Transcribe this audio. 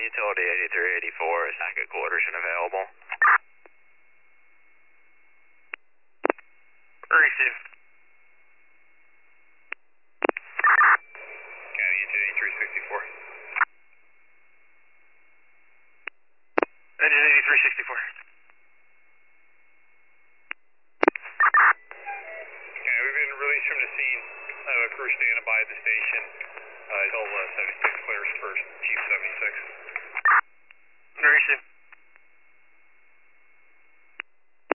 utility 8384, second coalition available. Receive. County Engine 8364. Engine 8364. Okay, we've been released from the scene. I have a crew standing by at the station. Hill 76 clears first, Chief 76. Receive.